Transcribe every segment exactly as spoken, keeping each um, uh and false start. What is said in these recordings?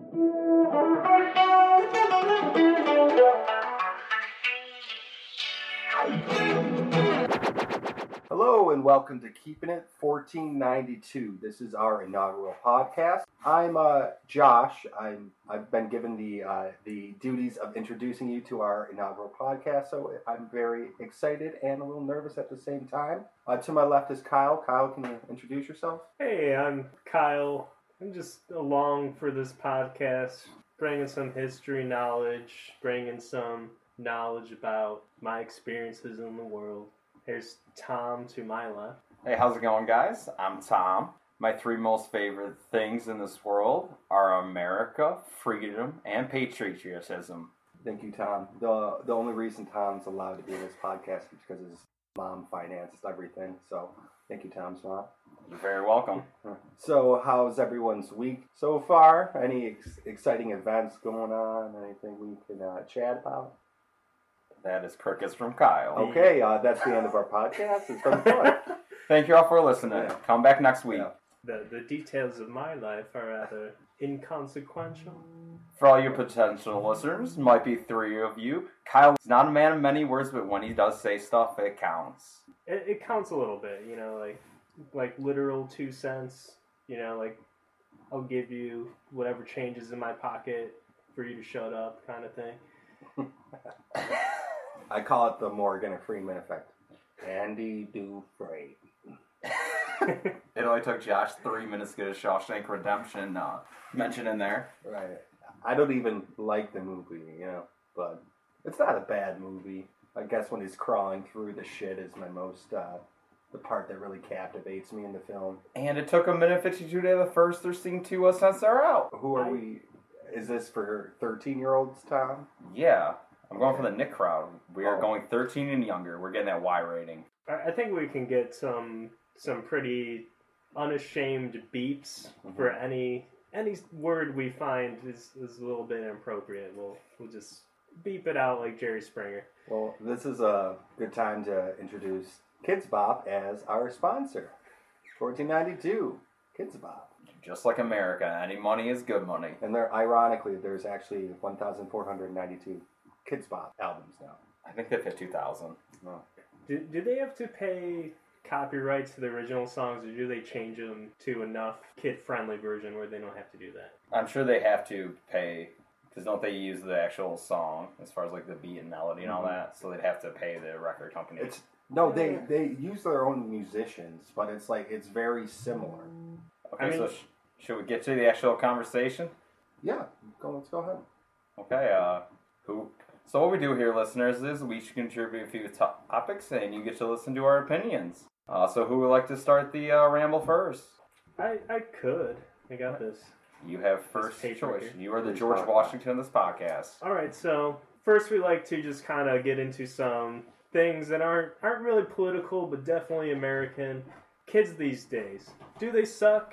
Hello and welcome to Keeping It fourteen ninety-two. This is our inaugural podcast. I'm uh, Josh. I'm I've been given the uh, the duties of introducing you to our inaugural podcast, so I'm very excited and a little nervous at the same time. Uh, to my left is Kyle. Kyle, can you introduce yourself? Hey, I'm Kyle. I'm just along for this podcast, bringing some history knowledge, bringing some knowledge about my experiences in the world. Here's Tom to my left. Hey, how's it going, guys? I'm Tom. My three most favorite things in this world are America, freedom, and patriotism. Thank you, Tom. The the only reason Tom's allowed to be in this podcast is because his mom financed everything. So thank you, Tom's mom. You're very welcome. So how's everyone's week so far? Any ex- exciting events going on? Anything we can uh, chat about? That is Crickets from Kyle. Okay, uh, that's the end of our podcast. It's been fun. Thank you all for listening. Yeah. Come back next week. Yeah. The, the details of my life are rather inconsequential. For all your potential listeners, might be three of you, Kyle is not a man of many words, but when he does say stuff, it counts. It, it counts a little bit, you know, like like literal two cents. You know, like I'll give you whatever changes in my pocket for you to shut up, kind of thing. I call it the Morgan and Freeman effect. Andy Dufresne. It only took Josh three minutes to get a Shawshank Redemption uh, mention in there. Right. I don't even like the movie, you know, but it's not a bad movie. I guess when he's crawling through the shit is my most, uh, the part that really captivates me in the film. And it took a minute fifty-two to have the first or scene to uh, censor out. Who are I- we? Is this for thirteen-year-olds, Tom? Yeah. I'm going for the Nick crowd. We are Oh. going thirteen and younger. We're getting that Y rating. I, I think we can get some some pretty unashamed beeps Mm-hmm. for any any word we find is, is a little bit inappropriate. We'll we'll just beep it out like Jerry Springer. Well, this is a good time to introduce Kids Bop as our sponsor. fourteen ninety-two, Kids Bop. Just like America, any money is good money. And there, ironically, there's actually one thousand four hundred ninety-two Kids Bop albums now. I think they fit two thousand. Oh. Do, do they have to pay copyrights to the original songs, or do they change them to enough kid-friendly version where they don't have to do that? I'm sure they have to pay, because don't they use the actual song as far as like the beat and melody and all Mhm. that? So they'd have to pay the record company. It's no, they they use their own musicians, but it's like it's very similar. okay, I mean- so sh- should we get to the actual conversation? Yeah, go. Let's go ahead. Okay, uh, who? So what we do here, listeners, is we should contribute a few to- topics, and you get to listen to our opinions. Uh, so who would like to start the uh, ramble first? I, I could. I got this. You have first paper choice. here. You are the Please George talk. Washington of this podcast. All right, so first we like to just kind of get into some things that aren't aren't really political, but definitely American. Kids these days, do they suck?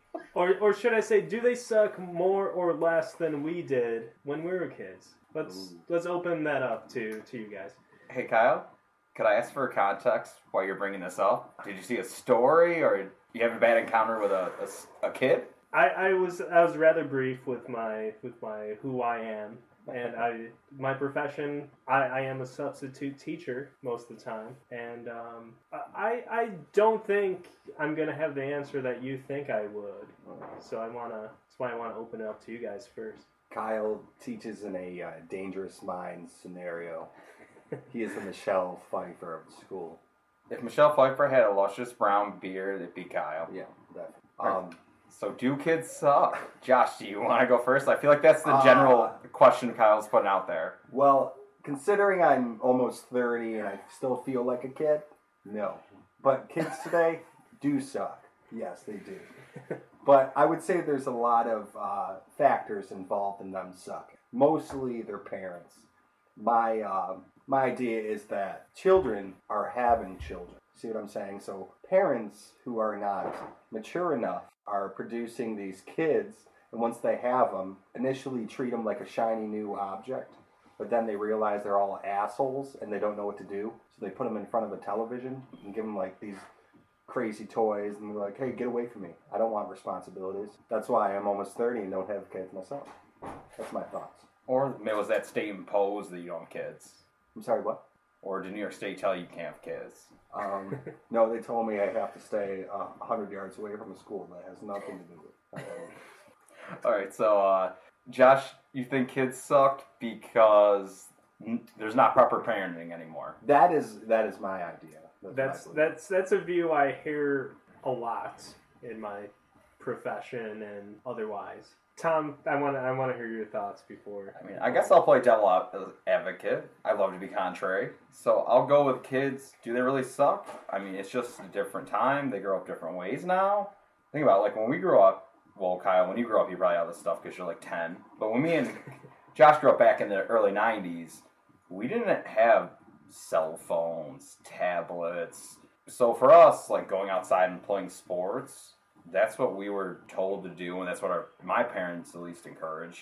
Or or should I say, do they suck more or less than we did when we were kids? Let's Ooh. let's open that up to, to you guys. Hey, Kyle, could I ask for context while you're bringing this up? Did you see a story, or you have a bad encounter with a, a s- a kid? I, I was I was rather brief with my with my who I am, and I my profession. I, I am a substitute teacher most of the time, and um, I I don't think I'm gonna have the answer that you think I would. So I wanna that's why I wanna open it up to you guys first. Kyle teaches in a uh, dangerous minds scenario. He is the Michelle Pfeiffer of the school. If Michelle Pfeiffer had a luscious brown beard, it'd be Kyle. Yeah, definitely. Um, So do kids suck? Josh, do you want to go first? I feel like that's the general Uh, question Kyle's putting out there. well, considering I'm almost thirty and I still feel like a kid, no. But kids today do suck. Yes, they do. But I would say there's a lot of uh, factors involved in them sucking. Mostly their parents. My uh, my idea is that children are having children. See what I'm saying? So parents who are not mature enough are producing these kids, and once they have them, initially treat them like a shiny new object, but then they realize they're all assholes and they don't know what to do, so they put them in front of a television and give them like these crazy toys, and they're like, hey, get away from me. I don't want responsibilities. That's why I'm almost thirty and don't have kids myself. That's my thoughts. Or was that state imposed that you don't have kids? I'm sorry, what? Or did New York State tell you you can't have kids? Um, no, they told me I have to stay uh, one hundred yards away from a school. That has nothing to do with it. All right, so uh, Josh, you think kids suck because n- there's not proper parenting anymore? That is that is my idea. That's my that's that's a view I hear a lot in my profession and otherwise. Tom, I want to I want to hear your thoughts before. I mean, I guess I'll play devil advocate. I love to be contrary. So I'll go with kids. Do they really suck? I mean, it's just a different time. They grow up different ways now. Think about it, like when we grew up, well, Kyle, when you grew up, you probably have this stuff because you're like ten. But when me and Josh grew up back in the early nineties, we didn't have cell phones, tablets. So for us, like going outside and playing sports, that's what we were told to do, and that's what our my parents at least encouraged.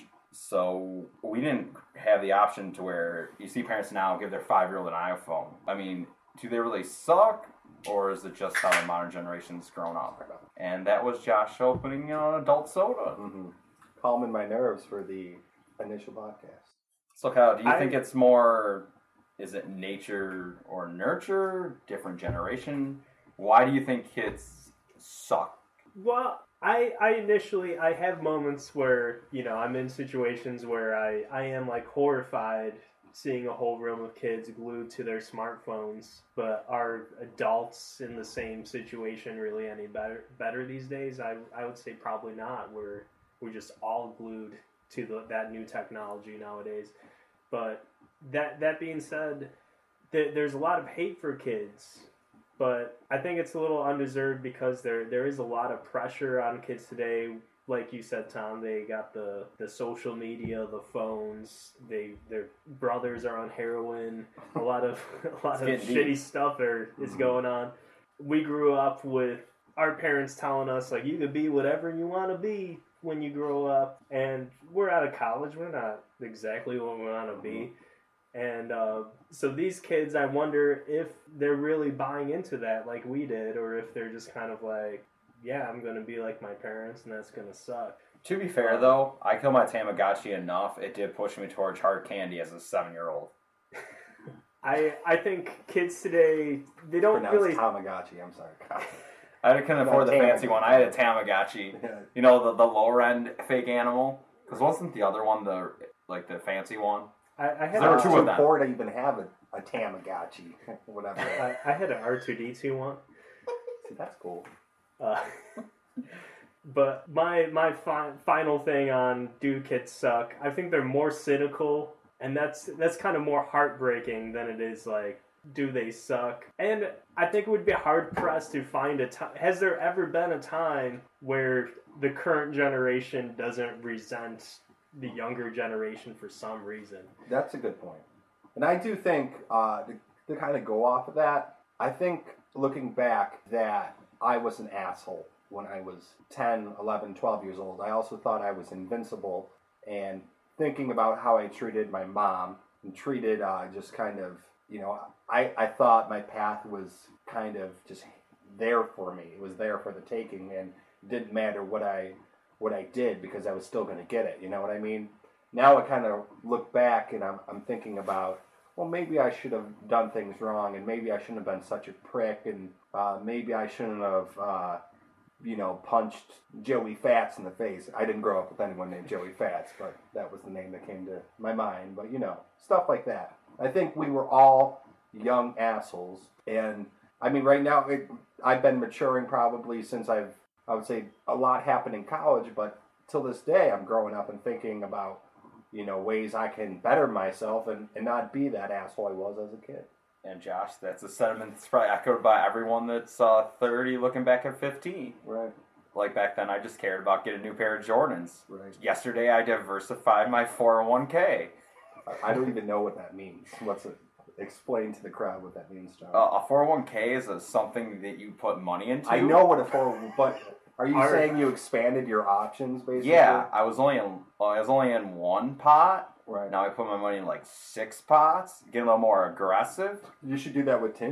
So we didn't have the option to where you see parents now give their five-year-old an iPhone. I mean, do they really suck, or is it just how the modern generation's grown up? And that was Josh opening uh, adult soda. Mm-hmm. Calming my nerves for the initial podcast. So Kyle, do you I, think it's more, is it nature or nurture, different generation? Why do you think kids suck? Well, I, I initially, I have moments where, you know, I'm in situations where I, I am, like, horrified seeing a whole room of kids glued to their smartphones. But are adults in the same situation really any better better these days? I, I would say probably not. We're, we're just all glued to the, that new technology nowadays. But that, that being said, th- there's a lot of hate for kids. But I think it's a little undeserved because there there is a lot of pressure on kids today. Like you said, Tom, they got the, the social media, the phones. They their brothers are on heroin. A lot of a lot of shitty deep. stuff are, is going on. We grew up with our parents telling us like you could be whatever you want to be when you grow up, and we're out of college. We're not exactly what we want to be. And uh, so these kids, I wonder if they're really buying into that like we did, or if they're just kind of like, yeah, I'm going to be like my parents, and that's going to suck. To be fair, though, I killed my Tamagotchi enough. It did push me towards hard candy as a seven-year-old. I I think kids today, they don't Pronounced really... Tamagotchi, I'm sorry. I couldn't afford the Tamagotchi. fancy one. I had a Tamagotchi. Yeah. You know, the, the lower-end fake animal? Because wasn't the other one the like the fancy one? I, I had There were a- two too of them. poor to even have a, a Tamagotchi, whatever. I, I had an R two D two one. See, that's cool. Uh, but my my fi- final thing on do kids suck? I think they're more cynical, and that's that's kind of more heartbreaking than it is like do they suck? And I think it would be hard pressed to find a time. Has there ever been a time where the current generation doesn't resent the younger generation for some reason? That's a good point. And I do think, uh, to, to kind of go off of that, I think looking back that I was an asshole when I was ten, eleven, twelve years old. I also thought I was invincible, and thinking about how I treated my mom and treated uh, just kind of, you know, I, I thought my path was kind of just there for me. It was there for the taking, and it didn't matter what I what I did because I was still going to get it. You know what I mean? Now I kind of look back and I'm I'm thinking about, well, maybe I should have done things wrong, and maybe I shouldn't have been such a prick, and uh, maybe I shouldn't have, uh, you know, punched Joey Fats in the face. I didn't grow up with anyone named Joey Fats, but that was the name that came to my mind. But, you know, stuff like that. I think we were all young assholes, and, I mean, right now, it, I've been maturing probably since I've, I would say, a lot happened in college, but till this day, I'm growing up and thinking about, you know, ways I can better myself and, and not be that asshole I was as a kid. And Josh, that's a sentiment that's probably echoed by everyone that's uh, thirty looking back at fifteen. Right. Like back then, I just cared about getting a new pair of Jordans. Right. Yesterday, I diversified my four oh one k. I don't even know what that means. What's it? Explain to the crowd what that means, John. Uh, a four oh one k is a, something that you put money into. I know what a four, but are you Are- saying you expanded your options, basically? Yeah, I was only in well, I was only in one pot. Right. Now I put my money in like six pots, get a little more aggressive. You should do that with Tinder.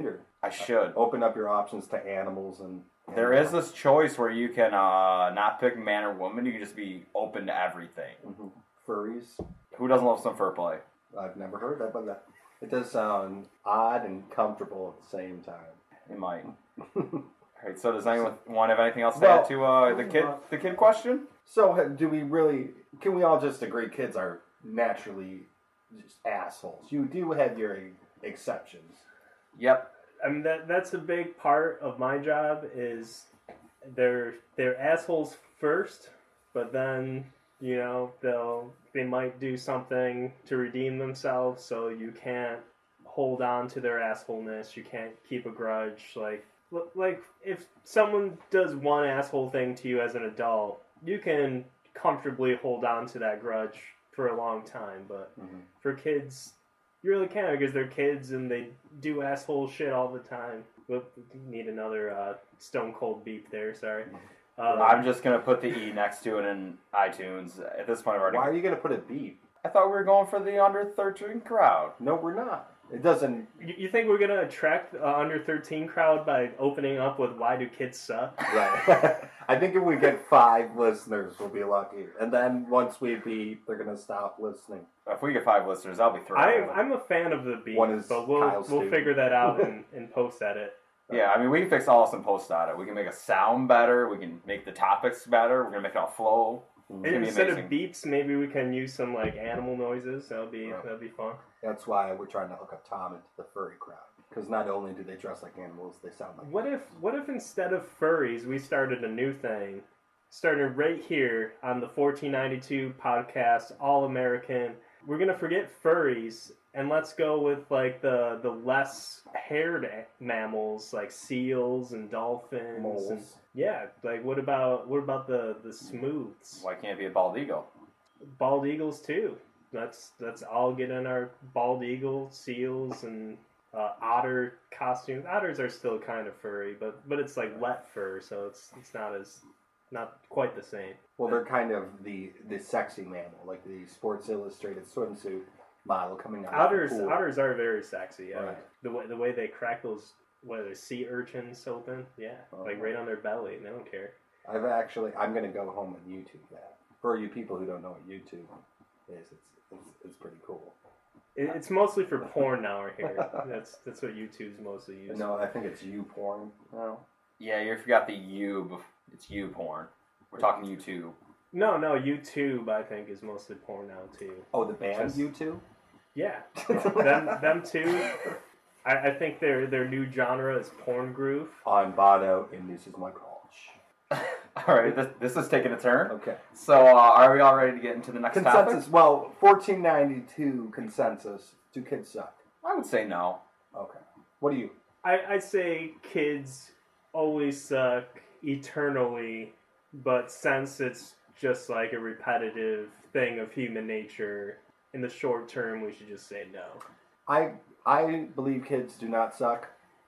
I should. Open up your options to animals and. and There is this choice where you can uh, not pick man or woman. You can just be open to everything. Mm-hmm. Furries. Who doesn't love some fur play? I've never heard that, but that, it does sound odd and comfortable at the same time. It might. All right. So does anyone want to have anything else to Well, add to uh, the kid the kid question? So, do we really? Can we all just agree kids are naturally just assholes? You do have your exceptions. Yep. I mean that that's a big part of my job is they're they're assholes first, but then you know they'll they might do something to redeem themselves, so you can't hold on to their assholeness. You can't keep a grudge. Like like if someone does one asshole thing to you as an adult, you can comfortably hold on to that grudge for a long time, but Mm-hmm. for kids. You really can't because they're kids and they do asshole shit all the time. Whoop, need another uh, Stone Cold beep there, sorry. Um, I'm just gonna put the E next to it in iTunes. At this point, I've already. Why are you going to put a beep? I thought we were going for the under thirteen crowd. No, we're not. It doesn't. you, you think we're going to attract the under thirteen crowd by opening up with why do kids suck? Right. I think if we get five listeners, we'll be lucky. And then once we beep, they're going to stop listening. If we get five listeners, I'll be thrilled. I'm, I'm a fan of the beep, One is but we'll, Kyle we'll Stu. figure that out and, and post edit. Yeah, I mean, we can fix all this and post on it. We can make a sound better. We can make the topics better. We're gonna make it all flow. It's gonna be Instead of amazing. beeps, maybe we can use some like animal noises. That'll be Right. that'll be fun. That's why we're trying to hook up Tom into the furry crowd. Because not only do they dress like animals, they sound like What if what if instead of furries we started a new thing, started right here on the fourteen ninety-two podcast, All American. We're gonna forget furries and let's go with like the the less haired mammals like seals and dolphins. moles. And, yeah, like what about what about the the smooths? Why can't it be a bald eagle? Bald eagles too. Let's let's all get in our bald eagle, seals, and uh, otter costumes. Otters are still kind of furry, but but it's like wet fur, so it's it's not as not quite the same. Well, they're kind of the the sexy mammal, like the Sports Illustrated swimsuit model coming out. Otters of the pool. otters are very sexy. Yeah. Right. The way the way they crack those what are they, sea urchins open, yeah, like right on their belly, and they don't care. I've actually. I'm going to go home and YouTube that. For you people who don't know what YouTube is, it's it's, it's pretty cool. It, it's mostly for porn now here. That's that's what YouTube's mostly used. No, I think it's you porn. No. Yeah, you forgot the U. bef- It's you porn. We're talking YouTube. No, no, YouTube I think is mostly porn now too. Oh, the band Just- YouTube. Yeah, them them too. I, I think their their new genre is porn groove. I'm Bono, and this is my college. All right, this, this is taking a turn. Okay. So, uh, are we all ready to get into the next Consensus. topic? Well, fourteen ninety-two consensus. Do kids suck? I would say no. Okay. What do you? I I say kids always suck eternally, but since it's just like a repetitive thing of human nature, in the short term we should just say no. I I believe kids do not suck.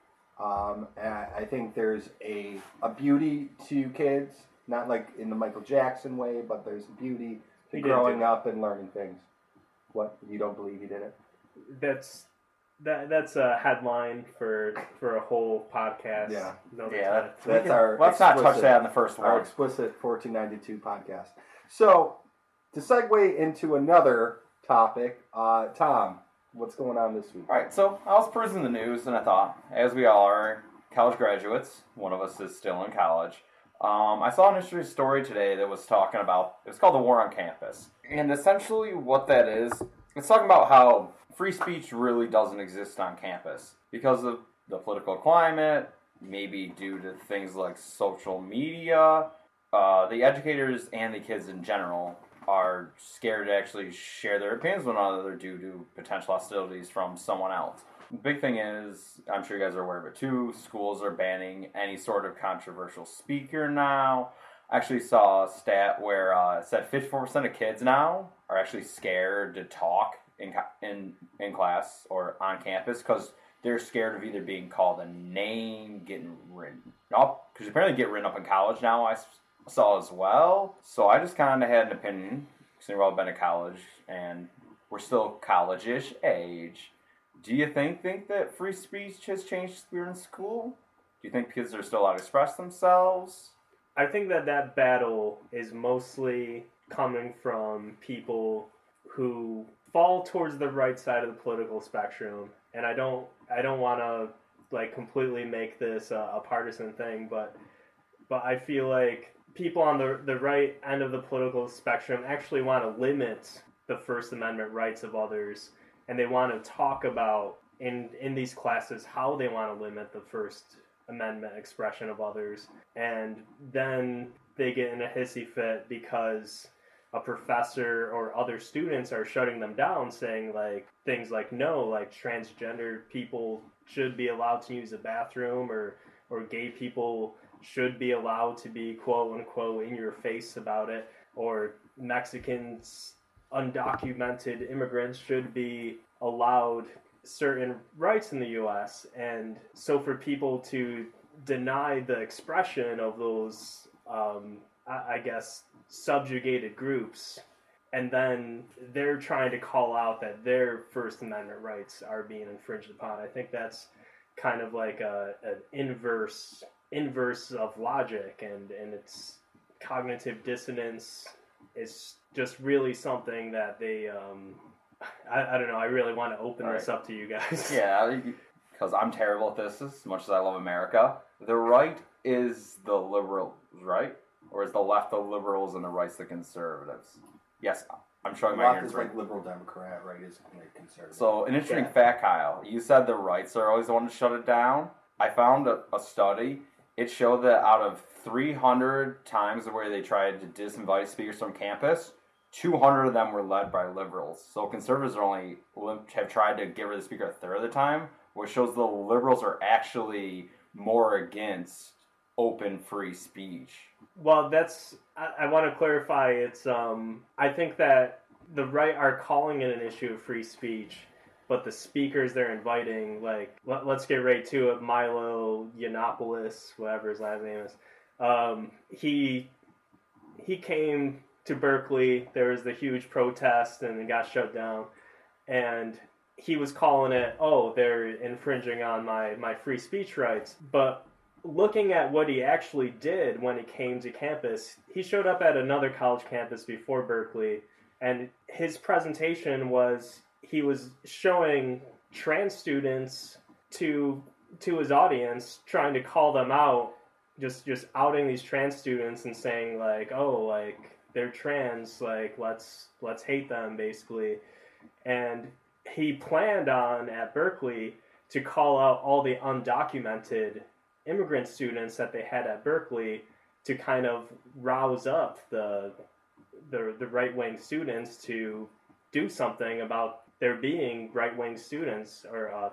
Um, and I think there's a a beauty to kids, not like in the Michael Jackson way, but there's a beauty to He did growing do it. up and learning things. What, you don't believe he did it? That's that that's a headline for for a whole podcast. Yeah. Another Yeah, time. We That's can- our Let's not touch explicit- that in the first Our one. explicit fourteen ninety-two podcast. So, to segue into another topic, uh, Tom, what's going on this week? All right, so I was perusing the news, and I thought, as we all are college graduates, one of us is still in college. Um, I saw an interesting story today that was talking about, it was called The War on Campus. And essentially what that is, it's talking about how free speech really doesn't exist on campus because of the political climate, maybe due to things like social media. Uh, the educators and the kids in general are scared to actually share their opinions with one another due to potential hostilities from someone else. The big thing is, I'm sure you guys are aware of it too, schools are banning any sort of controversial speaker now. I actually saw a stat where uh, it said fifty-four percent of kids now are actually scared to talk in in, in class or on campus because they're scared of either being called a name, getting written up, because apparently get written up in college now, I saw as well. So I just kind of had an opinion, because we've all been to college, and we're still college-ish age. Do you think think that free speech has changed spirit in school? Do you think kids are still allowed to express themselves? I think that that battle is mostly coming from people who fall towards the right side of the political spectrum, and I don't I don't want to like completely make this a, a partisan thing, but but I feel like people on the the right end of the political spectrum actually want to limit the First Amendment rights of others, and they want to talk about in in these classes how they want to limit the First Amendment expression of others, and then they get in a hissy fit because a professor or other students are shutting them down, saying like things like no, like transgender people should be allowed to use a bathroom, or or gay people should be allowed to be quote unquote in your face about it, or Mexicans, undocumented immigrants should be allowed certain rights in the U S. And so for people to deny the expression of those, um, I, I guess, subjugated groups, and then they're trying to call out that their First Amendment rights are being infringed upon, I think that's kind of like a, an inverse inverse of logic, and, and it's cognitive dissonance is just really something that they um, I, I don't know, I really want to open All this right. up to you guys. Yeah, because I'm terrible at this as much as I love America. The right is the liberals, right? Or is the left the liberals and the right's the conservatives? Yes, I'm showing my Left ignorance is right. like liberal Democrat, right? Is like conservative. So, an interesting Yeah. fact, Kyle. You said the rights are always the one to shut it down. I found a, a study. It showed that out of three hundred times where they tried to disinvite speakers from campus, two hundred of them were led by liberals. So conservatives are only have tried to get rid of the speaker a third of the time, which shows the liberals are actually more against open free speech. Well, that's I, I want to clarify. It's um I think that the right are calling it an issue of free speech, but the speakers they're inviting, like let, let's get right to it. Milo Yiannopoulos, whatever his last name is, um, he he came to Berkeley. There was the huge protest, and it got shut down. And he was calling it, oh, they're infringing on my my free speech rights. But looking at what he actually did when he came to campus, he showed up at another college campus before Berkeley, and his presentation was he was showing trans students to to his audience, trying to call them out, just just outing these trans students and saying like, oh, like they're trans, like let's let's hate them basically. And he planned on at Berkeley to call out all the undocumented immigrant students that they had at Berkeley to kind of rouse up the the, the right-wing students to do something about there being right-wing students, or uh,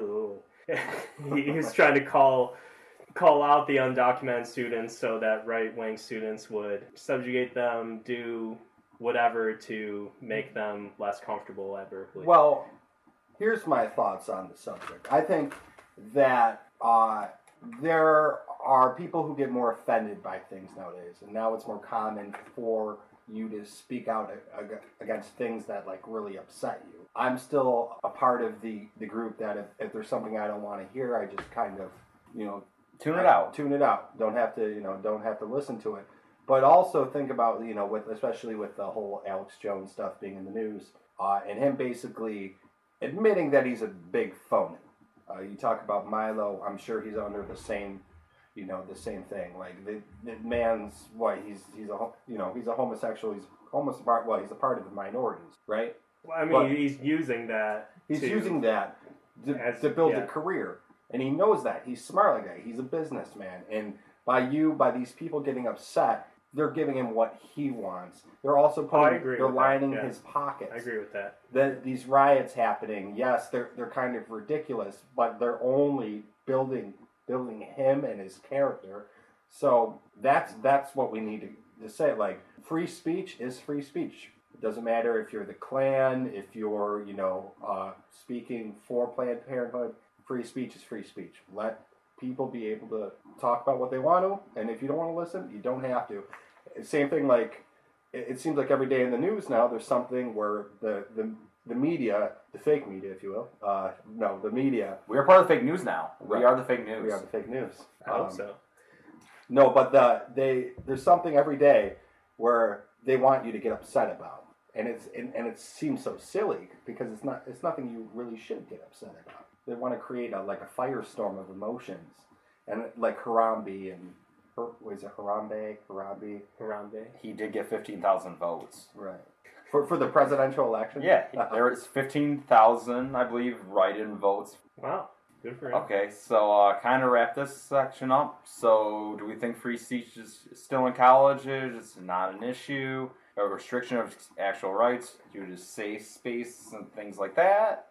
he, he was trying to call call out the undocumented students so that right-wing students would subjugate them, do whatever to make them less comfortable at Berkeley. Well, here's my thoughts on the subject. I think that uh, there are people who get more offended by things nowadays, and now it's more common for you to speak out ag- against things that like really upset you. I'm still a part of the, the group that if, if there's something I don't want to hear, I just kind of, you know, Tune it out. Tune it out. Don't have to, you know, don't have to listen to it. But also think about, you know, with especially with the whole Alex Jones stuff being in the news, uh, and him basically admitting that he's a big phony. Uh, you talk about Milo, I'm sure he's under the same, you know, the same thing. Like the, the man's what he's he's a you know he's a homosexual. He's almost a part. Well, he's a part of the minorities, right? Well, I mean, but he's using that. He's to, using that to, as, to build yeah. a career. And he knows that. He's smart like that. He's a businessman. And by you, by these people getting upset, they're giving him what he wants. They're also Oh, I putting, agree they're with that, lining yeah. his pockets. I agree with that. The, these riots happening, yes, they're they're kind of ridiculous, but they're only building building him and his character. So that's that's what we need to, to say. Like, free speech is free speech. It doesn't matter if you're the Klan, if you're, you know, uh, speaking for Planned Parenthood. Free speech is free speech. Let people be able to talk about what they want to, and if you don't want to listen, you don't have to. Same thing, like, it, it seems like every day in the news now, there's something where the, the the media, the fake media, if you will, uh, no, the media, We are part of the fake news now. We Right. are the fake news. we are the fake news. I hope Um, so. No, but the they there's something every day where they want you to get upset about, and it's and, and it seems so silly because it's not it's nothing you really should get upset about. They want to create a like a firestorm of emotions, and like Harambe and Her, was it Harambe Harambe Harambe. He did get fifteen thousand votes. right for for the presidential election. Yeah, there is fifteen thousand, I believe, write-in votes. Wow, good for him. Okay, so uh, kind of wrap this section up. So, do we think free speech is still in colleges? It's not an issue. A restriction of actual rights due to safe space and things like that.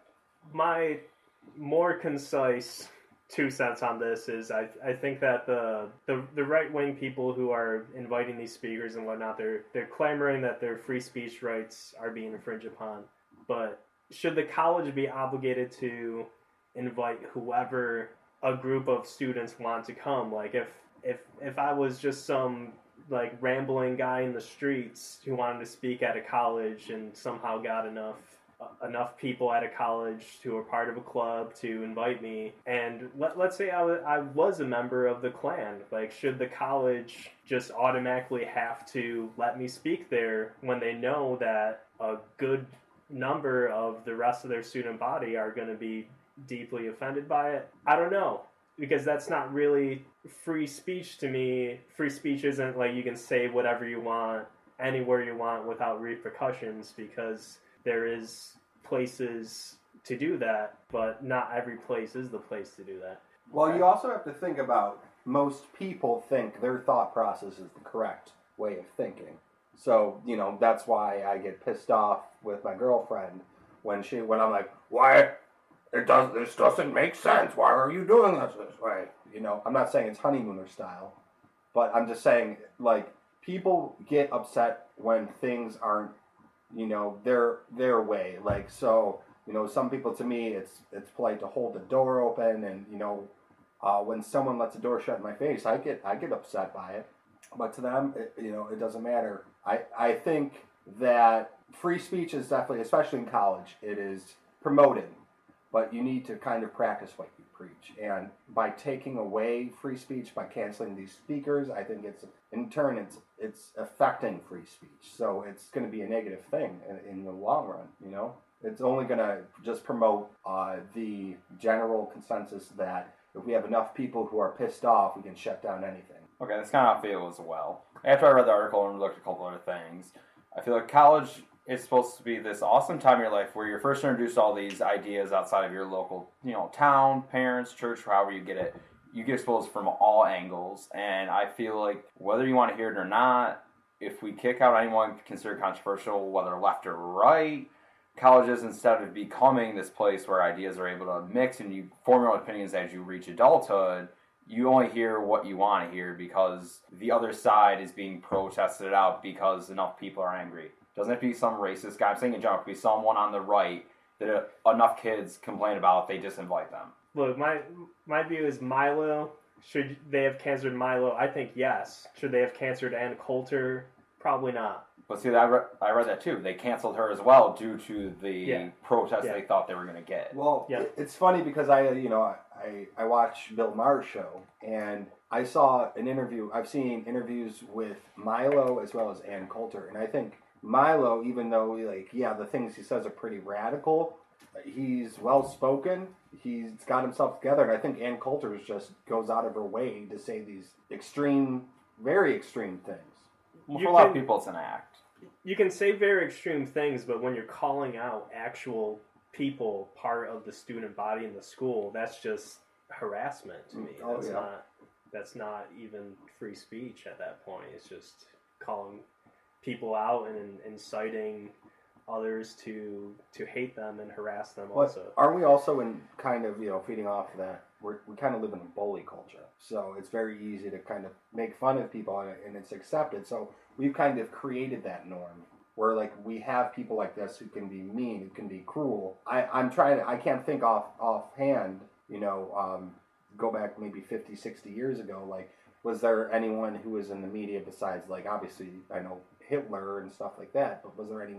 My more concise two cents on this is I, I think that the the, the right wing people who are inviting these speakers and whatnot, they're they're clamoring that their free speech rights are being infringed upon. But should the college be obligated to invite whoever a group of students want to come? Like if if if I was just some like rambling guy in the streets who wanted to speak at a college and somehow got enough uh, enough people at a college who were part of a club to invite me, and let, let's say I, w- I was a member of the Klan, like should the college just automatically have to let me speak there when they know that a good number of the rest of their student body are going to be deeply offended by it? I don't know, because that's not really free speech to me. Free speech isn't like you can say whatever you want anywhere you want without repercussions, because there is places to do that, but not every place is the place to do that. Well, you also have to think about most people think their thought process is the correct way of thinking. So, you know, that's why I get pissed off with my girlfriend when she when I'm like, "Why it does this doesn't make sense. Why are you doing this this way?" You know, I'm not saying it's honeymooner style, but I'm just saying like people get upset when things aren't, you know, their their way. Like, so, you know, some people, to me, it's it's polite to hold the door open, and you know, uh, when someone lets the door shut in my face, I get I get upset by it. But to them, it, you know, it doesn't matter. I I think that free speech is definitely, especially in college, it is promoted, but you need to kind of practice what you preach. And by taking away free speech, by canceling these speakers, I think it's, in turn, it's it's affecting free speech. So it's going to be a negative thing in, in the long run, you know? It's only going to just promote uh, the general consensus that if we have enough people who are pissed off, we can shut down anything. Okay, that's kind of how I feel as well. After I read the article and looked at a couple other things, I feel like college is supposed to be this awesome time in your life where you're first introduced to all these ideas outside of your local, you know, town, parents, church, however you get it. You get exposed from all angles, and I feel like whether you want to hear it or not, if we kick out anyone considered controversial, whether left or right, colleges, instead of becoming this place where ideas are able to mix and you form your own opinions as you reach adulthood, you only hear what you want to hear because the other side is being protested out because enough people are angry. Doesn't have to be some racist guy. I'm saying in general, it could be someone on the right that uh, enough kids complain about, they disinvite them. Look, my my view is Milo. Should they have canceled Milo? I think yes. Should they have canceled Ann Coulter? Probably not. But see, I, re- I read that too. They canceled her as well due to the Yeah. protests Yeah. they thought they were going to get. Well, Yeah. it- it's funny because I, you know, I, I watch Bill Maher's show, and I saw an interview. I've seen interviews with Milo as well as Ann Coulter, and I think Milo, even though, like, yeah, the things he says are pretty radical, he's well-spoken, he's got himself together, and I think Ann Coulter just goes out of her way to say these extreme, very extreme things. Well, You for a lot of can- people, it's an act. You can say very extreme things, but when you're calling out actual people part of the student body in the school, that's just harassment to me. Oh, That's yeah. not that's not even free speech at that point. It's just calling people out and inciting others to to hate them and harass them But also. aren't we also in kind of, you know, feeding off of that? We're, we kind of live in a bully culture. So it's very easy to kind of make fun of people and, and it's accepted. So we've kind of created that norm where, like, we have people like this who can be mean, who can be cruel. I, I'm trying to, I can't think off offhand, you know, um, go back maybe fifty, sixty years ago. Like, was there anyone who was in the media besides, like, obviously, I know Hitler and stuff like that, but was there anyone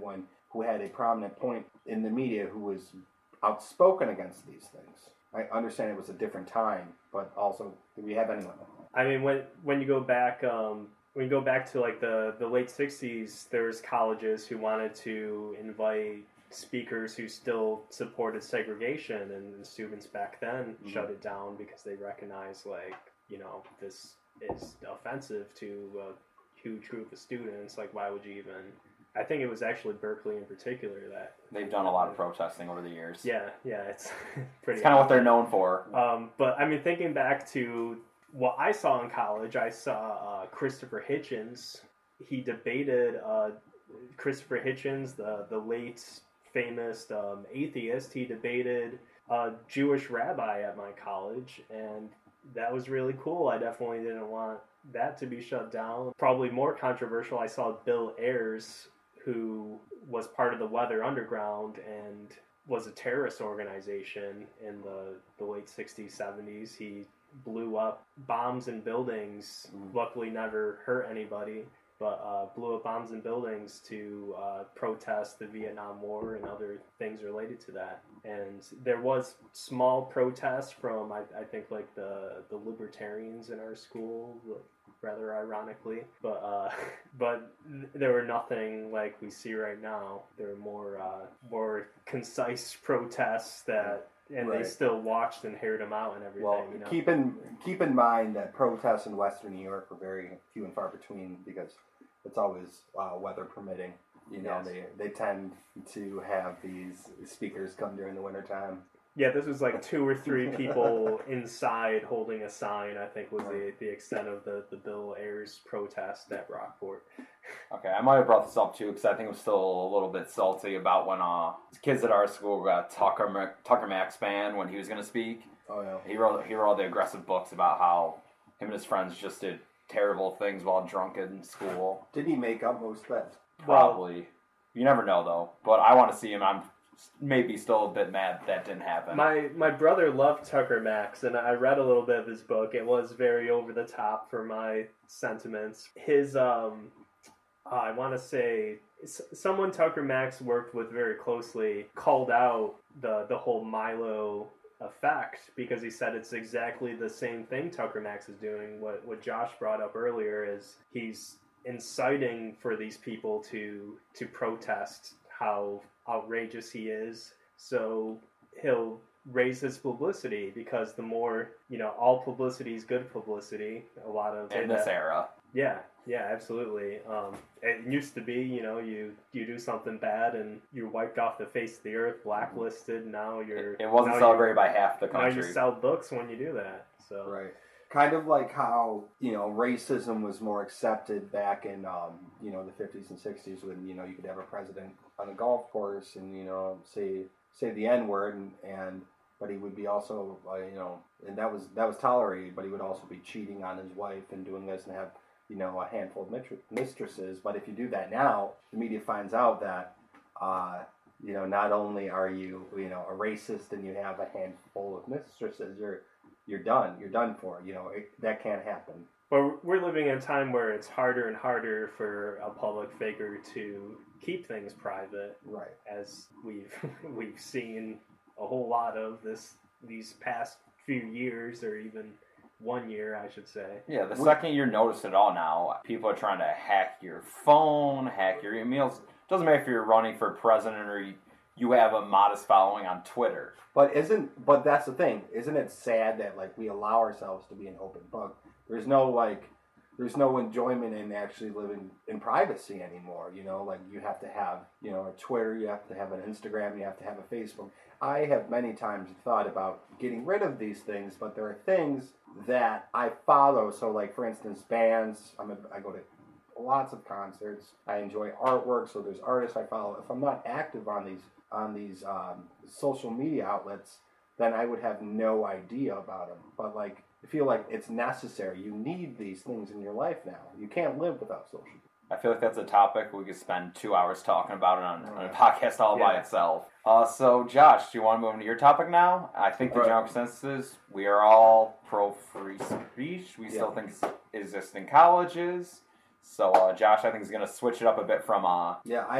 who had a prominent point in the media who was outspoken against these things. I understand it was a different time, but also, do we have anyone? I mean, when when you go back, um, when you go back to like the, the late sixties, there's colleges who wanted to invite speakers who still supported segregation, and the students back then mm-hmm. shut it down because they recognized, like, you know, this is offensive to a huge group of students. Like, why would you even... I think it was actually Berkeley in particular that... They've done a lot of protesting over the years. Yeah, yeah, it's pretty... It's kind of what they're known for. Um, but, I mean, thinking back to what I saw in college, I saw uh, Christopher Hitchens. He debated... Uh, Christopher Hitchens, the, the late famous um, atheist, he debated a Jewish rabbi at my college, and that was really cool. I definitely didn't want that to be shut down. Probably more controversial, I saw Bill Ayers, who was part of the Weather Underground and was a terrorist organization in the, the late sixties, seventies. He blew up bombs in buildings, mm. luckily never hurt anybody, but uh, blew up bombs in buildings to uh, protest the Vietnam War and other things related to that. And there was small protests from, I, I think, like the, the libertarians in our school, rather ironically. But uh, but there were nothing like we see right now. There were more uh, more concise protests that, and right. they still watched and heard them out and everything. Well, you know? keep in keep in mind that protests in Western New York were very few and far between because it's always uh, weather permitting. You know, yes. they they tend to have these speakers come during the wintertime. Yeah, this was like two or three people inside holding a sign, I think was the, the extent of the, the Bill Ayers protest at Rockport. Okay, I might have brought this up too because I think it was still a little bit salty about when uh, kids at our school got Tucker, Tucker Max banned when he was going to speak. Oh, yeah. He wrote, he wrote all the aggressive books about how him and his friends just did terrible things while drunk in school. Did he make up most of that? Probably. Well, you never know, though. But I want to see him. I'm maybe still a bit mad that didn't happen. My my brother loved Tucker Max, and I read a little bit of his book. It was very over the top for my sentiments. His, um, uh, I want to say, someone Tucker Max worked with very closely called out the, the whole Milo effect because he said it's exactly the same thing Tucker Max is doing. What what Josh brought up earlier is he's inciting for these people to to protest how outrageous he is, so he'll raise his publicity because the more, you know, all publicity is good publicity. A lot of in this that, era. Yeah, yeah, absolutely. Um, it used to be, you know, you you do something bad and you're wiped off the face of the earth, blacklisted. Now you're. It wasn't celebrated by half the country. Now you sell books when you do that. So right. Kind of like how, you know, racism was more accepted back in, um, you know, the fifties and sixties when, you know, you could have a president on a golf course and, you know, say say the N-word and, and but he would be also, uh, you know, and that was that was tolerated, but he would also be cheating on his wife and doing this and have, you know, a handful of mitri- mistresses. But if you do that now, the media finds out that, uh, you know, not only are you, you know, a racist and you have a handful of mistresses, you're You're done. You're done for. You know, it, that can't happen. But we're living in a time where it's harder and harder for a public figure to keep things private. Right. As we've we've seen a whole lot of this these past few years, or even one year, I should say. Yeah, the second you're noticed at all now, people are trying to hack your phone, hack your emails. Doesn't matter if you're running for president or you, you have a modest following on Twitter. But isn't but that's the thing. Isn't it sad that like we allow ourselves to be an open book? There's no like there's no enjoyment in actually living in privacy anymore, you know? Like you have to have, you know, a Twitter, you have to have an Instagram, you have to have a Facebook. I have many times thought about getting rid of these things, but there are things that I follow. So like for instance, bands, I'm a, I go to lots of concerts. I enjoy artwork, so there's artists I follow. If I'm not active on these on these um, social media outlets, then I would have no idea about them. But like, I feel like it's necessary. You need these things in your life now. You can't live without social media. I feel like that's a topic we could spend two hours talking about it on, right. on a podcast all yeah. by itself. Uh, so, Josh, do you want to move into your topic now? I think the right. general consensus is we are all pro-free speech. We yeah. still think it exists in colleges. So, uh, Josh, I think is going to switch it up a bit from... Uh, yeah, I am.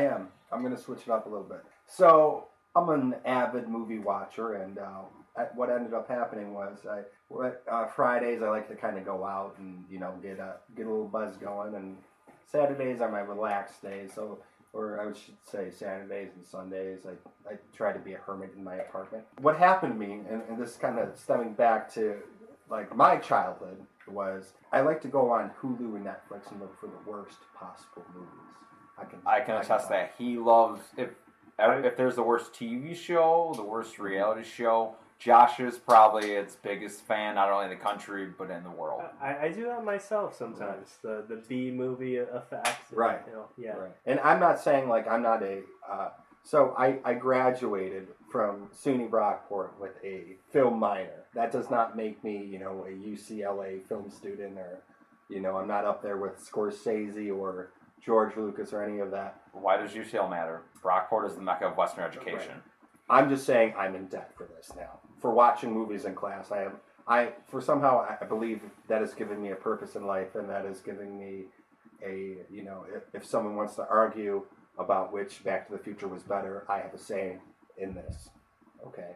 I'm going to switch it up a little bit. So I'm an avid movie watcher, and uh, what ended up happening was I uh, Fridays I like to kind of go out and you know get a get a little buzz going, and Saturdays are my relaxed days. So, or I should say Saturdays and Sundays, I I try to be a hermit in my apartment. What happened to me, and, and this kind of stemming back to like my childhood, was I like to go on Hulu and Netflix and look for the worst possible movies. I can I can attest that he loves if if there's the worst T V show, the worst reality show. Josh is probably its biggest fan, not only in the country but in the world. I, I do that myself sometimes. The the B movie effect. Right. You know, yeah. Right. And I'm not saying like I'm not a. Uh, so I, I graduated from SUNY Brockport with a film minor. That does not make me, you know, a U C L A film student, or, you know, I'm not up there with Scorsese or George Lucas or any of that. Why does U C L matter? Brockport is the mecca of Western education. Right. I'm just saying I'm in debt for this now. For watching movies in class, I am. I for somehow I believe that has given me a purpose in life, and that is giving me a, you know, if, if someone wants to argue about which Back to the Future was better, I have a say in this. Okay.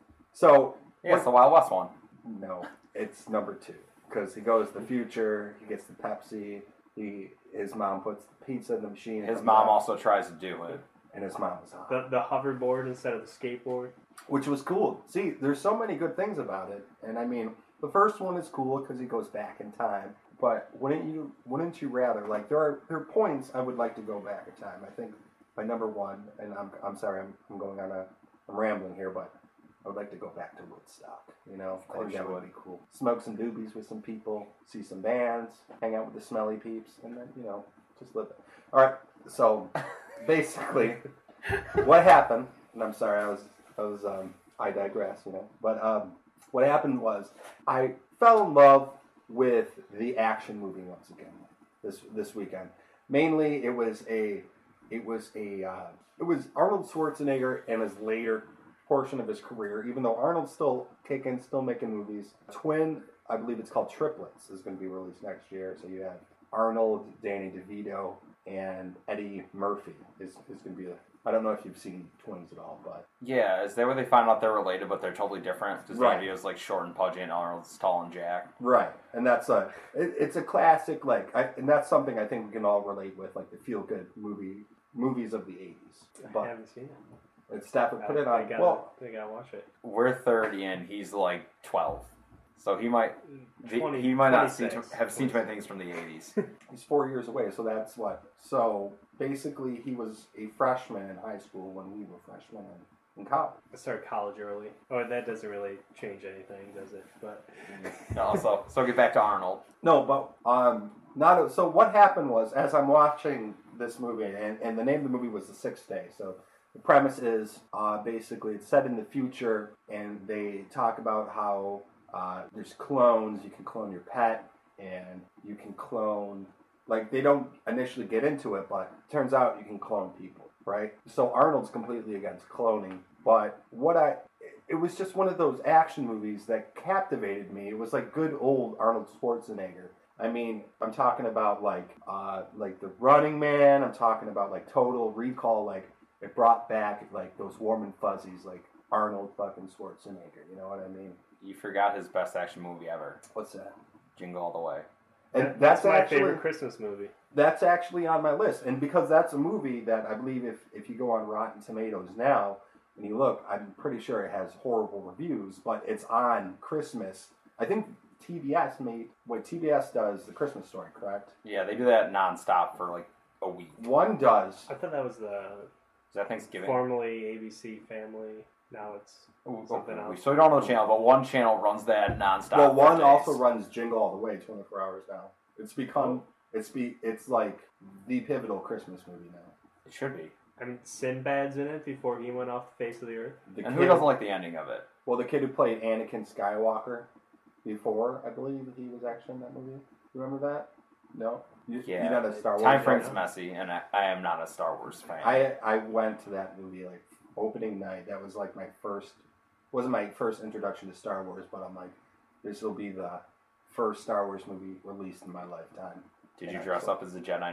So yeah, it's the Wild West one. No, it's number two because he goes to the future. He gets the Pepsi. He his mom puts the pizza in the machine. His mom also tries to do it. And his mom was hot. The, the hoverboard instead of the skateboard. Which was cool. See, there's so many good things about it. And I mean, the first one is cool because he goes back in time. But wouldn't you wouldn't you rather, like, there are there are points I would like to go back in time. I think my number one, and I'm I'm sorry, I'm, I'm going on a, I'm rambling here, but I would like to go back to Woodstock. You know, of course I think that you would would be cool. Smoke some doobies with some people, see some bands, hang out with the smelly peeps, and then, you know, just live it. All right, so basically, what happened? And I'm sorry, I was I was um, I digress, you know. But um, what happened was I fell in love with the action movie once again this this weekend. Mainly, it was a it was a uh, it was Arnold Schwarzenegger and his later portion of his career. Even though Arnold's still kicking, still making movies. Twin, I believe it's called Triplets, is going to be released next year. So you have Arnold, Danny DeVito, and Eddie Murphy is is going to be a. I don't know if you've seen Twins at all, but yeah, is that where they find out they're related, but they're totally different? Because right. Danny is like short and pudgy, and Arnold's tall and jacked. Right, and that's a it, it's a classic, like, I, and that's something I think we can all relate with, like the feel good movie movies of the eighties. But I haven't seen it. It's Stafford put it I, on. I gotta, well, I gotta watch it. We're thirty, and he's like twelve, so he might twenty, he might not see, twenty-six. have seen too many things from the eighties. he's four years away, so that's what. So basically, he was a freshman in high school when we were freshmen in, in college. I started college early. Oh, that doesn't really change anything, does it? But no, so so get back to Arnold. No, but um, not so. What happened was, as I'm watching this movie, and, and the name of the movie was The Sixth Day. So the premise is uh, basically it's set in the future, and they talk about how uh, there's clones. You can clone your pet, and you can clone. Like, they don't initially get into it, but it turns out you can clone people, right? So Arnold's completely against cloning. But what I, it was just one of those action movies that captivated me. It was like good old Arnold Schwarzenegger. I mean, I'm talking about like, uh, like The Running Man. I'm talking about like Total Recall. Like, it brought back like those warm and fuzzies, like Arnold fucking Schwarzenegger. You know what I mean? You forgot his best action movie ever. What's that? Jingle All the Way. And that's, that's, my actually, favorite Christmas movie. That's actually on my list. And because that's a movie that I believe if, if you go on Rotten Tomatoes now and you look, I'm pretty sure it has horrible reviews, but it's on Christmas. I think T B S made, what T B S does, The Christmas Story, correct? Yeah, they do that nonstop for like a week. One does. I thought that was the Is that Thanksgiving? formerly A B C Family. Now it's Ooh, something okay. else. So we don't know the channel, but one channel runs that nonstop. Well, for one days. also runs Jingle All the Way twenty-four hours now. It's become, it's be, it's like the pivotal Christmas movie now. It should be. I mean, Sinbad's in it before he went off the face of the earth. The And kid, who doesn't like the ending of it? Well, the kid who played Anakin Skywalker before, I believe he was actually in that movie. You remember that? No? You, Yeah. You're not a Star Wars Time fan? frame's messy, and I, I am not a Star Wars fan. I I went to that movie like opening night. That was like my first, wasn't my first introduction to Star Wars, but I'm like, this will be the first Star Wars movie released in my lifetime. Did And you I dress saw- up as a Jedi Knight?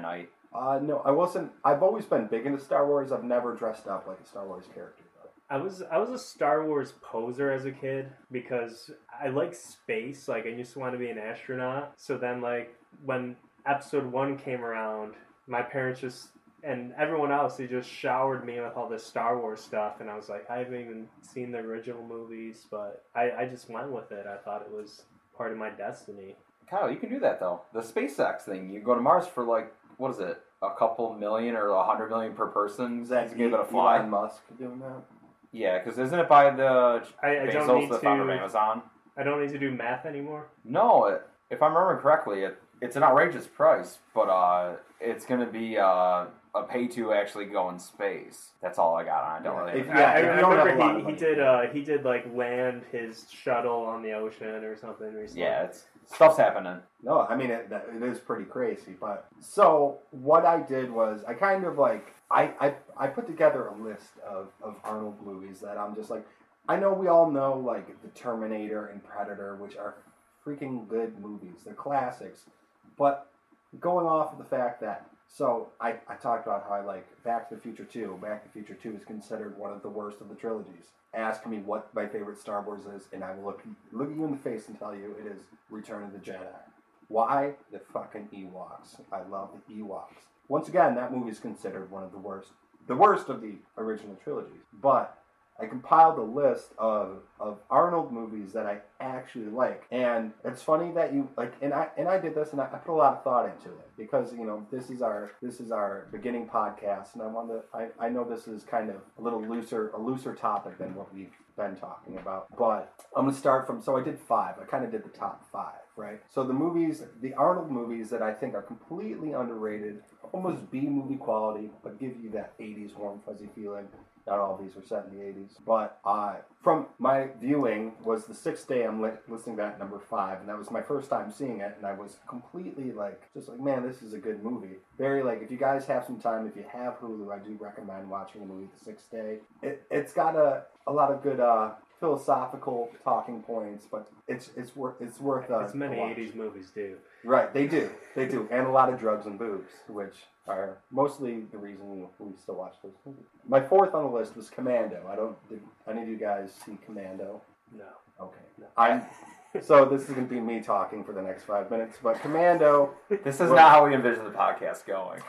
Uh, no, I wasn't. I've always been big into Star Wars. I've never dressed up like a Star Wars character, though. I was I was a Star Wars poser as a kid because I like space. Like I used to want to be an astronaut. So then, like when Episode One came around, my parents just and everyone else they just showered me with all this Star Wars stuff, and I was like, I haven't even seen the original movies, but I, I just went with it. I thought it was part of my destiny. Kyle, you can do that though. The SpaceX thing, you go to Mars for like, what is it, a couple million or a hundred million per person? Is that to give it a fly? Elon Musk doing that? Yeah, because isn't it by the I, I don't Bezos, need the founder of to. Amazon? I don't need to do math anymore. No, it, if I remember correctly, it, it's an outrageous price, but uh, it's going to be uh, a pay to actually go in space. That's all I got on it. I don't Yeah, really. if- I, Yeah, I, if I you don't have a lot remember of he, he money. did uh, he did like land his shuttle on the ocean or something recently. Yeah, it's stuff's happening. No, I mean it, that- it is pretty crazy. But so what I did was I kind of like I I, I put together a list of, of Arnold movies that I'm just like I know we all know like the Terminator and Predator, which are freaking good movies. They're classics. But going off of the fact that so I, I talked about how I like Back to the Future two. Back to the Future two is considered one of the worst of the trilogies. Ask me what my favorite Star Wars is, and I will look look you in the face and tell you it is Return of the Jedi. Why? The fucking Ewoks. I love the Ewoks. Once again, that movie is considered one of the worst, the worst of the original trilogies. But I compiled a list of, of Arnold movies that I actually like, and it's funny that you like, and I and I did this, and I, I put a lot of thought into it because you know this is our this is our beginning podcast, and I want to I, I know this is kind of a little looser a looser topic than what we've been talking about, but I'm gonna start from so I did five. I kind of did the top five, right? So the movies, the Arnold movies that I think are completely underrated, almost B movie quality, but give you that eighties warm fuzzy feeling. Not all of these were set in the eighties. But uh, from my viewing was The Sixth Day. I'm li- listening to that number five. And that was my first time seeing it. And I was completely like, just like, man, this is a good movie. Very like, if you guys have some time, if you have Hulu, I do recommend watching the movie The Sixth Day. It, it's got a, a lot of good uh, philosophical talking points. But it's it's worth it's worth uh, As many a watch. eighties movies do. Right, they do. They do. And a lot of drugs and boobs, which are mostly the reason we, we still watch those movies. My fourth on the list was Commando. I don't, did any of you guys see Commando? No. Okay. No. I'm, so this is going to be me talking for the next five minutes, but Commando, This is Well- not how we envision the podcast going.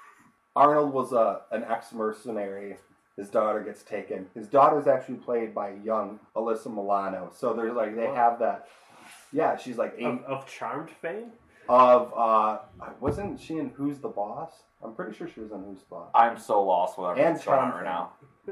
Arnold was a, an ex-mercenary. His daughter gets taken. His daughter's actually played by young Alyssa Milano. So there's like, they have that, yeah, she's like eight. Of, of Charmed fame? Of, uh, wasn't she in Who's the Boss? I'm pretty sure she was in Who's the Boss. I'm so lost with And everything going on Charmed right now.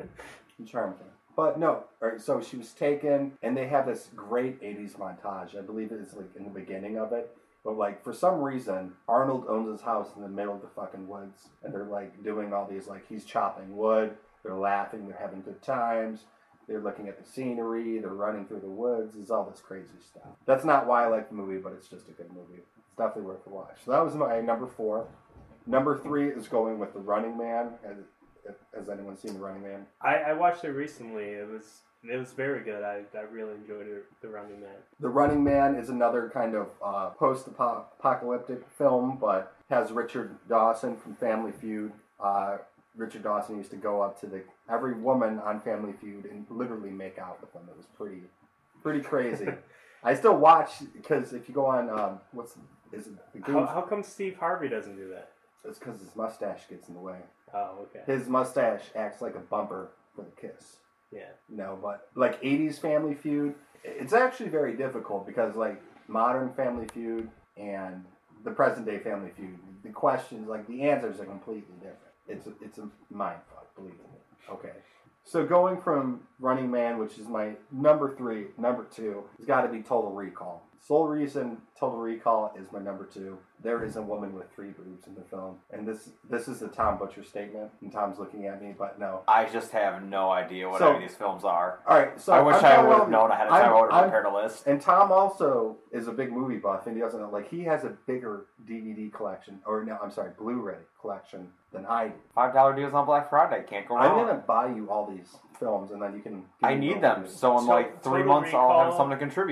Charmed thing. But no, all right, so she was taken, and they have this great eighties montage. I believe it's like in the beginning of it. But like, for some reason, Arnold owns his house in the middle of the fucking woods. And they're like doing all these, like, he's chopping wood. They're laughing. They're having good times. They're looking at the scenery. They're running through the woods. It's all this crazy stuff. That's not why I like the movie, but it's just a good movie. It's definitely worth a watch. So that was my number four. Number three is going with The Running Man. Has, has anyone seen The Running Man? I, I watched it recently. It was it was very good. I, I really enjoyed it, The Running Man. The Running Man is another kind of uh, post-apocalyptic film, but has Richard Dawson from Family Feud. Uh, Richard Dawson used to go up to the every woman on Family Feud and literally make out with them. It was pretty, pretty crazy. I still watch because if you go on, um, what's is it the How, Goons? how come Steve Harvey doesn't do that? It's because his mustache gets in the way. Oh, okay. His mustache acts like a bumper for the kiss. Yeah. No, but like eighties Family Feud, it's actually very difficult because like modern Family Feud and the present day Family Feud, the questions, like the answers are completely different. It's a, it's a mind fuck, believe me. Okay. So going from Running Man, which is my number three, number two, has got to be Total Recall. Sole reason Total Recall is my number two. There is a woman with three boobs in the film. And this this is a Tom Butcher statement. And Tom's looking at me, but no. I just have no idea what So- any of these films are. All right, so I wish I'm I talking would have about- known ahead of time. I'm- I would have I'm- prepared a list. And Tom also is a big movie buff, and he doesn't know, like, he has a bigger D V D collection, or no, I'm sorry, Blu-ray collection than I do. Five dollar deals on Black Friday. Can't go I'm wrong. going to buy you all these films, and then you can... I need them, so in So- like three Total months I'll have Recall- something to contribute.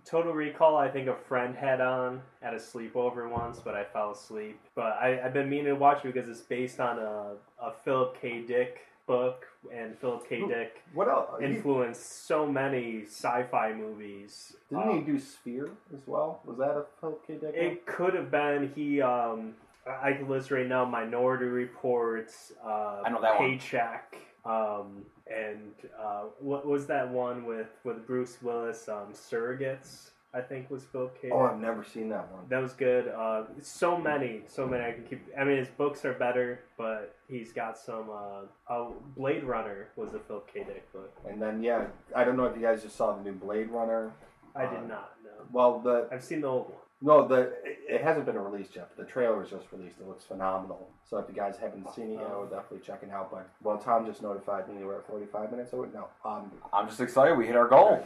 Total Recall, I think a friend had on at a sleepover once, but I fell asleep. But I, I've been meaning to watch it because it's based on a, a Philip K. Dick book, and Philip K. Dick What else? influenced so many sci-fi movies. Didn't Um, he do Sphere as well? Was that a Philip K. Dick? one? It could have been he. Um, I can list right now: Minority Report, uh, I know that one. Paycheck, um, and uh, what was that one with with Bruce Willis? Um, Surrogates, I think was Philip K. Oh, Dick. I've never seen that one. That was good. Uh, so many, so many. I can keep. I mean, his books are better, but he's got some. Uh, oh, Blade Runner was a Philip K. Dick book. And then yeah, I don't know if you guys just saw the new Blade Runner. I Uh, did not know. Well, the I've seen the old one. no, the it, it hasn't been released yet. But the trailer was just released. It looks phenomenal. So if you guys haven't seen it yet, I would definitely check it out. But well, Tom just notified me we're at forty-five minutes. Oh no, um, I'm just excited. We hit our goal.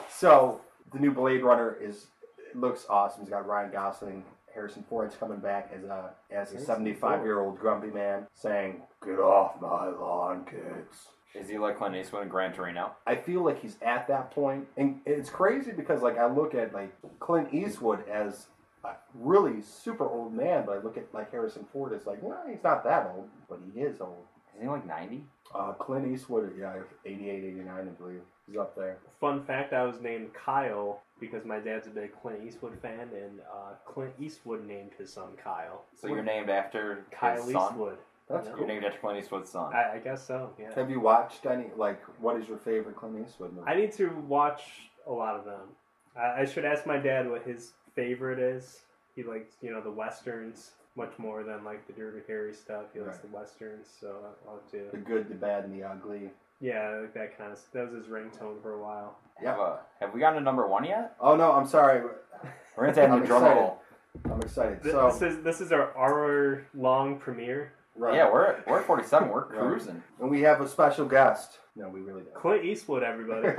so the new Blade Runner is it looks awesome. It's got Ryan Gosling, Harrison Ford's coming back as a as a seventy-five year old grumpy man saying, "Get off my lawn, kids." Is he like Clint Eastwood in Gran Torino? I feel like he's at that point, and it's crazy because like I look at like Clint Eastwood as a really super old man, but I look at like Harrison Ford as like, well, he's not that old, but he is old. Is he like ninety? Uh, Clint Eastwood, yeah, eighty-eight, eighty-nine, I believe, he's up there. Fun fact: I was named Kyle because my dad's a big Clint Eastwood fan, and uh, Clint Eastwood named his son Kyle. So you're named after Kyle his son? Eastwood. That's No. cool. You're named after Clint Eastwood's son. I, I guess so. Yeah. Have you watched any like what is your favorite Clint Eastwood movie? I need to watch a lot of them. I, I should ask my dad what his favorite is. He likes, you know, the westerns much more than like the Dirty Harry stuff. He likes Right. the westerns, so I'll have to. The Good, the Bad, and the Ugly. Yeah, like that kind of. That was his ringtone for a while. Yeah. Have, uh, have we gotten to number one yet? Oh no, I'm sorry. We're going to have I'm a drum excited. roll. I'm excited. Th- So This is this is our hour long premiere. right. Yeah, we're at, we're at forty-seven. We're Right. cruising. and we have a special guest. No, we really don't. Clint Eastwood, everybody.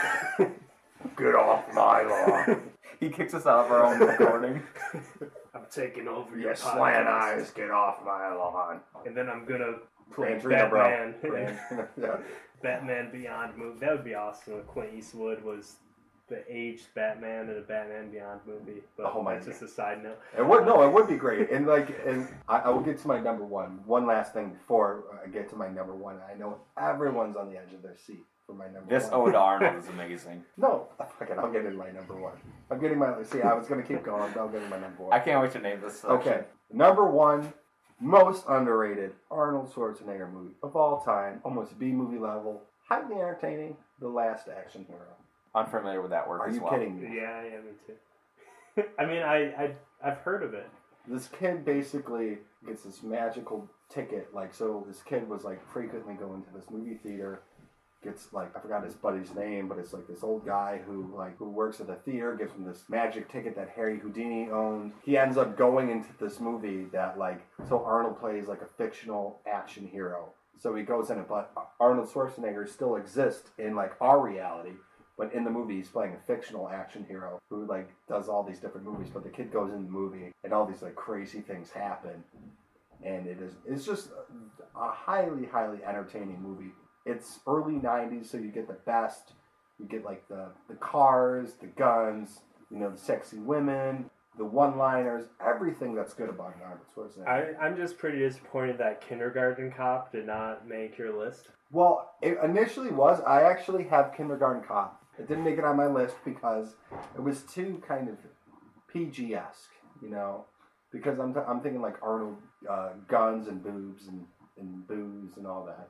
Get off my lawn. He kicks us out of our own recording. I'm taking over You your slant podcast. eyes, get off my lawn. And then I'm gonna play Gran Torino, bro. Batman. Gran- yeah. Batman Beyond movie. That would be awesome if Clint Eastwood was the aged Batman in a Batman Beyond movie. But Oh my that's just a side note. It would no, it would be great. And like, and I, I will get to my number one. One last thing before I get to my number one. I know everyone's on the edge of their seat for my number This one. Ode to Arnold is amazing. No, fuck it. I'll get into my number one. I'm getting my. See, I was gonna keep going, but I'll get into my number one. I can't wait to name this section. Okay, number one, most underrated Arnold Schwarzenegger movie of all time, almost B movie level, highly entertaining. The Last Action Hero. Unfamiliar with that word Are as you well. kidding me? Yeah, yeah, me too. I mean, I, I I've heard of it. This kid basically gets this magical ticket. Like, so this kid was like frequently going to this movie theater. Gets like I forgot his buddy's name, but it's like this old guy who like who works at the theater gives him this magic ticket that Harry Houdini owned. He ends up going into this movie that like so Arnold plays like a fictional action hero. So he goes in it, but Arnold Schwarzenegger still exists in like our reality. But in the movie, he's playing a fictional action hero who like does all these different movies. But the kid goes in the movie, and all these like crazy things happen, and it is it's just a highly highly entertaining movie. It's early nineties, so you get the best. You get like the the cars, the guns, you know, the sexy women, the one-liners, everything that's good about Arnold Schwarzenegger. I, I'm just pretty disappointed that Kindergarten Cop did not make your list. Well, it initially was. I actually have Kindergarten Cop. It didn't make it on my list because it was too kind of P G-esque, you know, because I'm, th- I'm thinking like Arnold, uh, guns and boobs and, and booze and all that.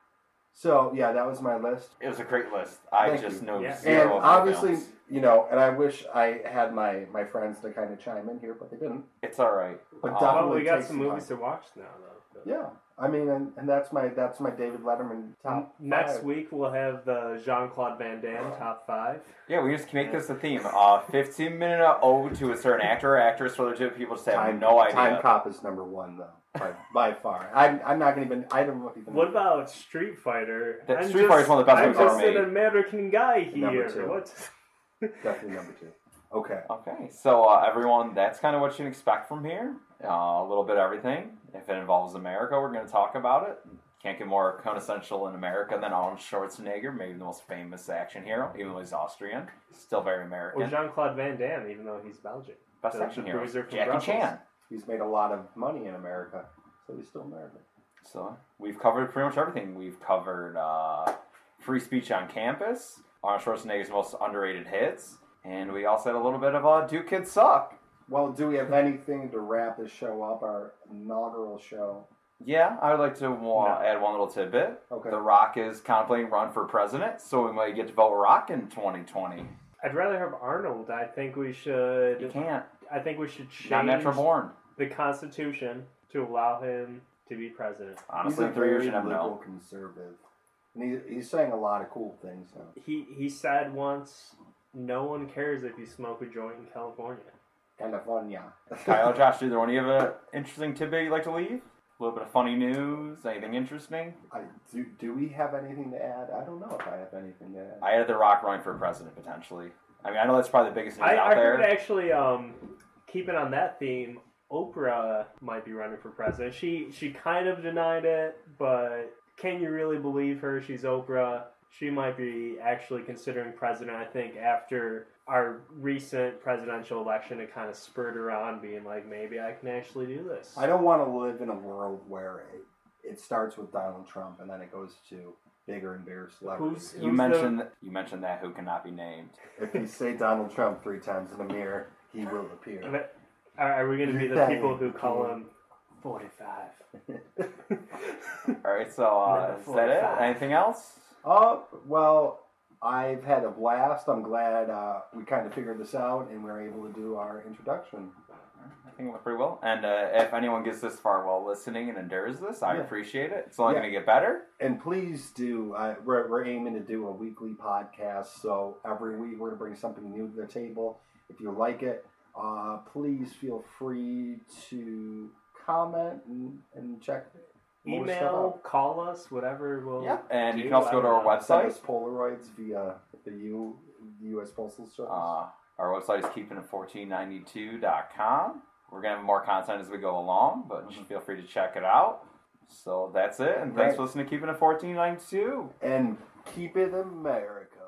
So, yeah, that was my list. It was a great list. I Thank just you. know Yeah. zero And of the obviously, films. you know, and I wish I had my, my friends to kind of chime in here, but they didn't. It's all right. But Um, definitely Well, we got take some some movies time. to watch now, though. Yeah, I mean, and, and that's my that's my David Letterman top Next five. week we'll have the Jean-Claude Van Damme top five. Yeah, we just make this a theme. Uh, fifteen minute ode to a certain actor or actress for the two people just have Time, no idea. Time Cop is number one though, by, by far. I'm, I'm not gonna even. I don't even. What about Street Fighter? That I'm Street just, Fighter is one of the best I'm movies ever just an made. American guy Number here. two. What? Definitely number two. Okay. Okay, so uh, everyone, that's kind of what you can expect from here. Uh, a little bit of everything. If it involves America, we're going to talk about it. Can't get more quintessential in America than Arnold Schwarzenegger, maybe the most famous action hero, even though he's Austrian. Still very American. Or Jean-Claude Van Damme, even though he's Belgian. Best The- action the hero. bruiser from Jackie Brussels. Chan. He's made a lot of money in America, so he's still American. So we've covered pretty much everything. We've covered uh, free speech on campus, Arnold Schwarzenegger's most underrated hits, and we also had a little bit of uh, Do Kids Suck? Well, do we have anything to wrap this show up, our inaugural show? Yeah, I would like to uh, No. add one little tidbit. Okay. The Rock is contemplating run for president, so we might get to vote Rock in twenty twenty. I'd rather have Arnold. I think we You should. can't. I think we should change Not natural born. the Constitution to allow him to be president. Honestly, he's in a three years very you never liberal know. conservative. And he, he's saying a lot of cool things now. He he said once, "No one cares if you smoke a joint in California." California. Kyle, Josh, do either one of you have an interesting tidbit you'd like to leave? A little bit of funny news? Anything interesting? I, do, do we have anything to add? I don't know if I have anything to add. I had The Rock running for president, potentially. I mean, I know that's probably the biggest news I, out I there. heard actually, um, keeping on that theme, Oprah might be running for president. She she kind of denied it, but can you really believe her? She's Oprah. She might be actually considering president. I think after our recent presidential election, it kind of spurred her on, being like, maybe I can actually do this. I don't want to live in a world where it, it starts with Donald Trump and then it goes to bigger and bigger celebrities. Who's- You Who's mentioned that, you mentioned that who cannot be named. If you say Donald Trump three times in a mirror, he will appear. But Are, are we going to be the people who call him forty-five? All right, so uh, Number is that it? forty-five. Anything else? Oh, well, I've had a blast. I'm glad uh, we kind of figured this out and we were able to do our introduction. I think it went pretty well. And uh, if anyone gets this far while listening and endures this, I Yeah. appreciate it. It's only Yeah. going to get better. And please do, uh, we're, we're aiming to do a weekly podcast, so every week we're going to bring something new to the table. If you like it, uh, please feel free to comment and, and check more stuff Email, out. call us, whatever. We'll Yeah, and you do. can also go to I our don't know. Send website. us Polaroids via the U, U S Postal Service. Uh, our website is keeping it fourteen ninety-two dot com. We're going to have more content as we go along, but Mhm. feel free to check it out. So that's it, and thanks Right. for listening to Keeping It fourteen ninety-two. And keep it America.